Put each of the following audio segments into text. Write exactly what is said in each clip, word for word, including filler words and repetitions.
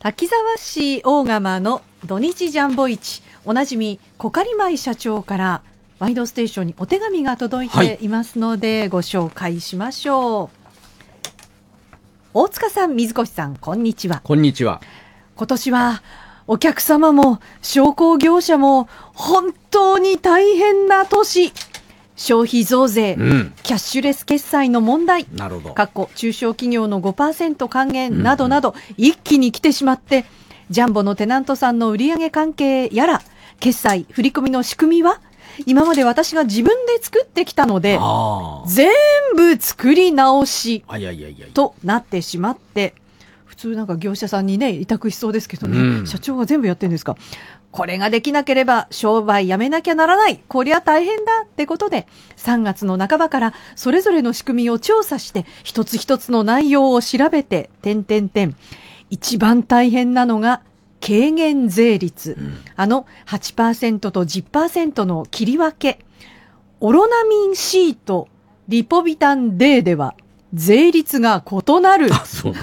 滝沢市大釜の土日ジャンボ市、おなじみ小狩舞社長からワイドステーションにお手紙が届いていますので、はい、ご紹介しましょう。大塚さん、水越さん、こんにちは。 こんにちは。 今年はお客様も商工業者も本当に大変な年。消費増税、うん、キャッシュレス決済の問題、 なるほど、 かっこ中小企業の ごパーセント 還元などなど、うんうん、一気に来てしまって、ジャンボのテナントさんの売上関係やら決済振込の仕組みは今まで私が自分で作ってきたので全部作り直しとなってしまって、普通なんか業者さんにね委託しそうですけどね、うん、社長が全部やってるんですか。これができなければ商売やめなきゃならない、こりゃ大変だってことでさんがつの半ばからそれぞれの仕組みを調査して一つ一つの内容を調べて点々点、一番大変なのが軽減税率、うん、あの はちパーセント と じゅっパーセント の切り分け。オロナミン C とリポビタン D では税率が異なる。 あ、そう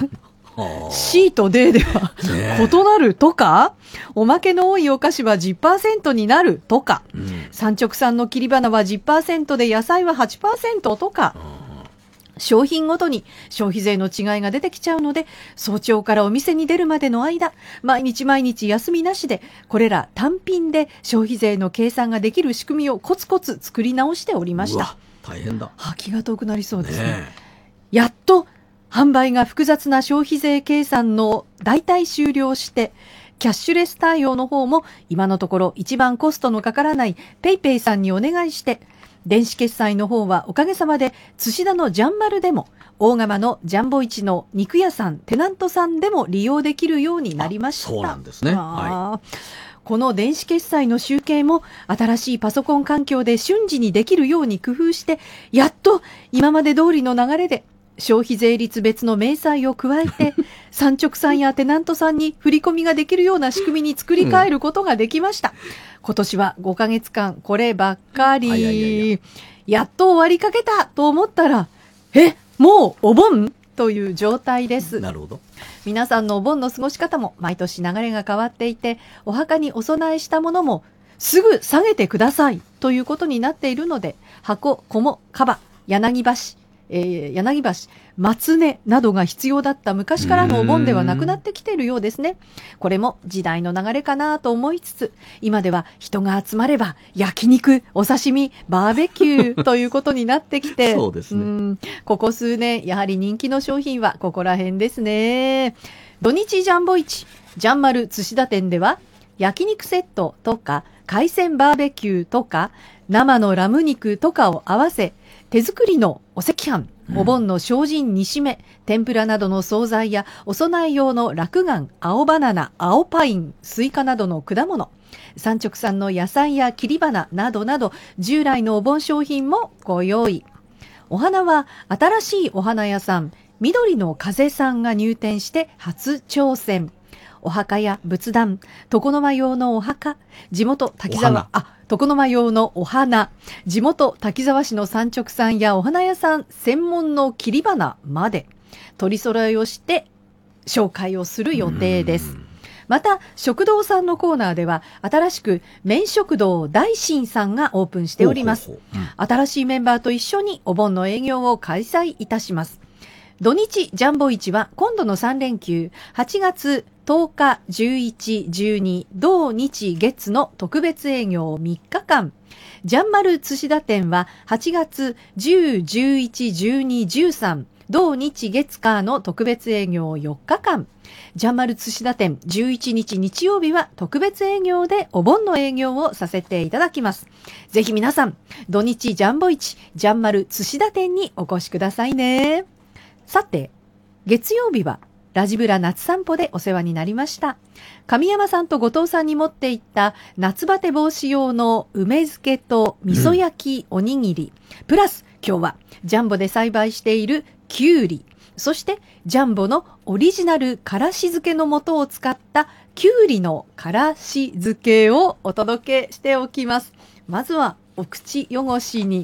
C と D では異なるとか、おまけの多いお菓子は じゅっパーセント になるとか、うん、産直産の切り花は じゅっパーセント で野菜は はちパーセント とか、商品ごとに消費税の違いが出てきちゃうので、早朝からお店に出るまでの間、毎日毎日休みなしでこれら単品で消費税の計算ができる仕組みをコツコツ作り直しておりました。 うわ、大変だ。 は気が遠くなりそうですね。 ねやっと販売が複雑な消費税計算の大体終了して、キャッシュレス対応の方も今のところ一番コストのかからないペイペイさんにお願いして、電子決済の方はおかげさまで津田のジャンマルでも大釜のジャンボ市の肉屋さん、テナントさんでも利用できるようになりました。 そうなんですね。はい、 この電子決済の集計も新しいパソコン環境で瞬時にできるように工夫して、やっと今まで通りの流れで消費税率別の明細を加えて産直さんやテナントさんに振り込みができるような仕組みに作り変えることができました。うん、今年はごかげつかんこればっかり。いやいやいや、やっと終わりかけたと思ったら、え、もうお盆という状態です。 なるほど。 皆さんのお盆の過ごし方も毎年流れが変わっていて、お墓にお供えしたものもすぐ下げてくださいということになっているので、箱、こも、かば、柳橋、えー、柳橋、松根などが必要だった昔からのお盆ではなくなってきているようですね。これも時代の流れかなと思いつつ、今では人が集まれば焼肉、お刺身、バーベキューということになってきてそうですね。 うん、ここ数年やはり人気の商品はここら辺ですね。土日ジャンボ市、ジャンマル津田店では焼肉セットとか海鮮バーベキューとか生のラム肉とかを合わせ、手作りのお赤飯、お盆の精進煮しめ、天ぷらなどの惣菜やお供え用の落雁、青バナナ、青パイン、スイカなどの果物、産直産の野菜や切り花などなど従来のお盆商品もご用意。お花は新しいお花屋さん、緑の風さんが入店して初挑戦。お墓や仏壇、床の間用のお墓、地元滝沢、あ、床の間用のお花、地元滝沢市の産直さんやお花屋さん専門の切り花まで取り揃えをして紹介をする予定です。また食堂さんのコーナーでは新しく麺食堂大新さんがオープンしております。ほうほうほう、うん、新しいメンバーと一緒にお盆の営業を開催いたします。土日ジャンボ市は今度のさん連休はちがつとおか、じゅういち、じゅうに、土日月の特別営業みっかかん。ジャンマル津田店ははちがつじゅう、じゅういち、じゅうに、じゅうさん、土日月火の特別営業よっかかん。ジャンマル津田店じゅういちにち日曜日は特別営業でお盆の営業をさせていただきます。ぜひ皆さん、土日ジャンボ市、ジャンマル津田店にお越しくださいね。さて、月曜日はラジブラ夏散歩でお世話になりました。神山さんと後藤さんに持っていった夏バテ防止用の梅漬けと味噌焼きおにぎり、うん、プラス今日はジャンボで栽培しているきゅうり、そしてジャンボのオリジナルからし漬けの素を使ったきゅうりのからし漬けをお届けしておきます。まずはお口汚しに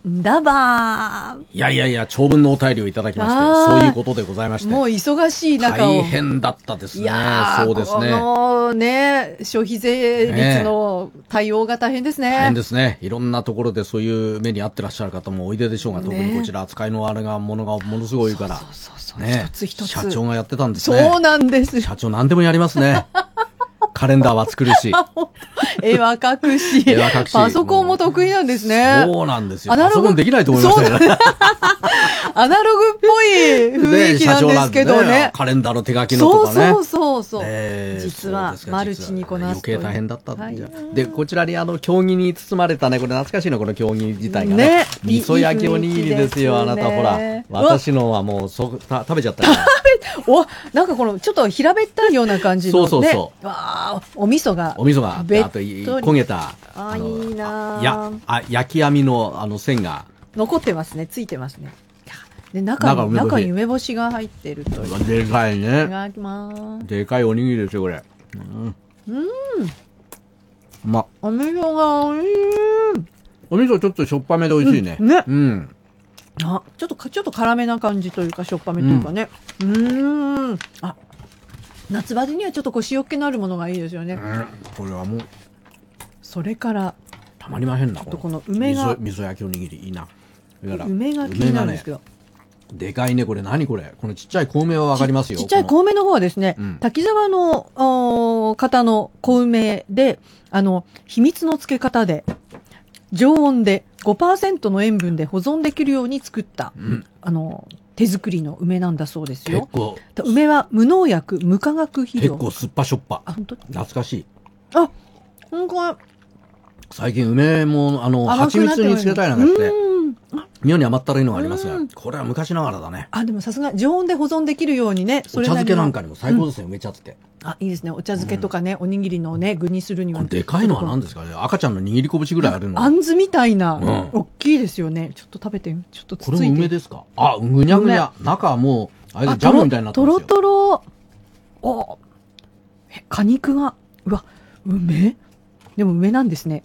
だばー。 いやいやいや、長文のお便りをいただきまして、 あーそういうことでございまして。 もう忙しい中を。 大変だったですね。 いやーそうですね。 このね、消費税率の対応が大変ですね。 大変ですね。いろんなところでそういう目に遭ってらっしゃる方もおいででしょうが、 ね特にこちら扱いのあれが、ものがものすごい多いから。 そうそうそう。 ね一つ一つ。 社長がやってたんですね。 そうなんです。 社長何でもやりますね。カレンダーは作るし。 絵は描くし。 絵は描くしパソコンも得意なんですね。 そうなんですよ。 アナログパソコンできないと思いましたよね。 アナログっぽい雰囲気なんですけどね。 ねカレンダーの手書きのとかね。 そうそうそうそう。 えー実はそうですかマルチにこなすという余計大変だったんじゃ、 はい、 でこちらにあの経木に包まれたね、これ懐かしいの、この経木自体がねね味噌焼きおにぎりですよ。 いいあなたほらうわ私のはもうそた食べちゃったからお、なんかこのちょっと平べったいような感じのね。 そうそうそうわあ、お味噌が。 お味噌があってべっあといとり焦げたあ、いのいなあやあ焼き網のあの線が残ってますね。ついてますね。で中に中梅干し中に梅干しが入ってるという。いでかいね。 ただきます。 でかいおにぎりですよこれ。うんうん。 まお味噌が美味しい。 お味噌ちょっとしょっぱめで美味しいね。 うんねうんあ、ちょっとかちょっと辛めな感じというかしょっぱめというかね。うーん。あ、夏バテにはちょっとこう塩気のあるものがいいですよね。 うんこれはもうそれからたまりまへんな。 あとこの梅が味噌味噌焼きおにぎりいいな。だから梅が気になるんですけど。 でかいね、これ何これ、このちっちゃい小梅はわかりますよ。 ちっちゃい小梅の方はですね、 うん滝沢のおー方の小梅で、あの、秘密の漬け方で、常温で ごパーセント の塩分で保存できるように作った、 うんあの、手作りの梅なんだそうですよ。 結構梅は無農薬、無化学肥料。 結構酸っぱしょっぱ。 あ、本当？ 懐かしい。 あ、なんか、 最近梅もあの甘く蜂なってます蜜につけたいなんかしてうん妙に甘ったるいのがありますがうん、 これは昔ながらだね。 あ、でもさすが常温で保存できるようにね、 お茶漬けなんかにも最高ですね、梅茶漬け。 あ、いいですね。お茶漬けとかね、おにぎりのね、具にするには。 これでかいのは何ですかね。赤ちゃんの握り拳ぐらいあるの。 あんずみたいな、 うん大きいですよね。ちょっと食べて、ちょっとつつこれもいて。 梅ですか。あ、ぐにゃぐにゃ。中はもうあれでジャムみたいになってとろますよ。 とろ。お、え果肉が、うわ、梅でも梅なんですね。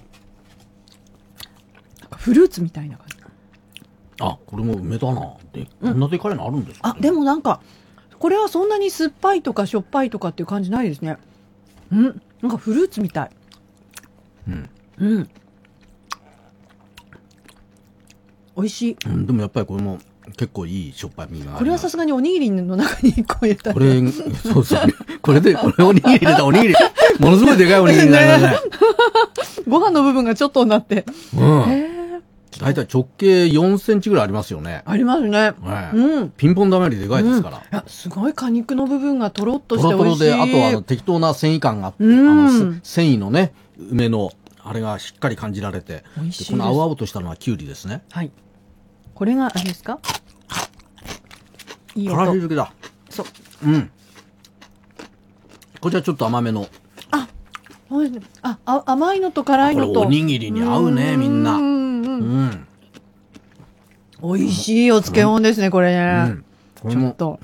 なんかフルーツみたいな感じ。 あ、これも梅だな。で、こんなでかいのあるんですか、 あ、でもなんか、これはそんなに酸っぱいとかしょっぱいとかっていう感じないですね。うん、なんかフルーツみたい。 うん。 うん。美味しい。 うん、でもやっぱりこれも結構いいしょっぱみがあります。 これはさすがにおにぎりの中に一個入れたらこれ、そうそう。これで、これおにぎり入れたおにぎり、ものすごいでかいおにぎりになりますね。 ご飯の部分がちょっとになって。 うん。 へー大体直径よんセンチぐらいありますよね。 ありますね。 はいうん。 ピンポン玉よりでかいですから。 うんいやすごい果肉の部分がとろっとトして美味しい。 ロトロで、あとはあの適当な繊維感があって、 うんあのせ繊維のね、梅の、あれがしっかり感じられて、 美味しいですこの青々としたのはキュウリですね。 はい。これがあれですか？いいからし音。 漬けだ。 そう。 うん。こちらちょっと甘めの。 あ、おいしいあ、あ甘いのと辛いのと。 これおにぎりに合うね、みんな。 ううんうんん。 美味しいお漬物ですね、これうねん。。これも、 ちょっと。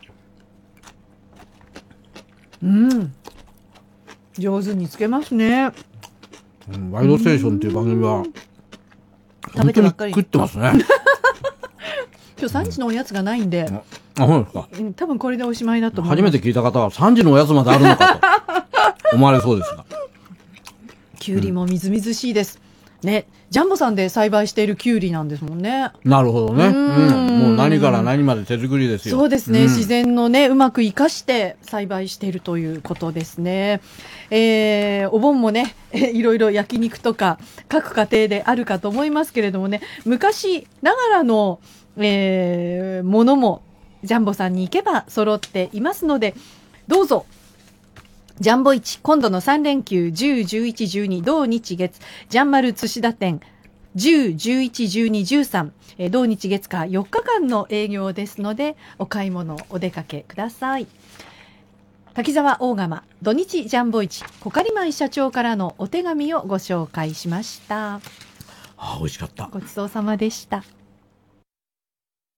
うん。上手につけますね。 うんワイドステーションっていう番組は、 食べてばっかり本当に食ってますね。 今日さんじのおやつがないんで、 あ、そうですか。 うん多分これでおしまいだと思います。 初めて聞いた方はさんじのおやつまであるのかと思われそうですが。 きゅうりもみずみずしいです。ね、ジャンボさんで栽培しているきゅうりなんですもんね。 なるほどね。ううんん。もう何から何まで手作りですよ。 そうですね、 ん自然のね、うまく生かして栽培しているということですね。えーお盆もね、えいろいろ焼肉とか各家庭であるかと思いますけれどもね、昔ながらの、えーものもジャンボさんに行けば揃っていますので、どうぞジャンボ市、今度のさん連休、じゅう、じゅういち、じゅうに、同日月、ジャンマル津田店、じゅう、じゅういち、じゅうに、じゅうさん、えー同日月火よっかかんの営業ですので、お買い物お出かけください。滝沢大釜、土日ジャンボ市、コカリマン社長からのお手紙をご紹介しました。 あ、美味しかった。 ごちそうさまでした。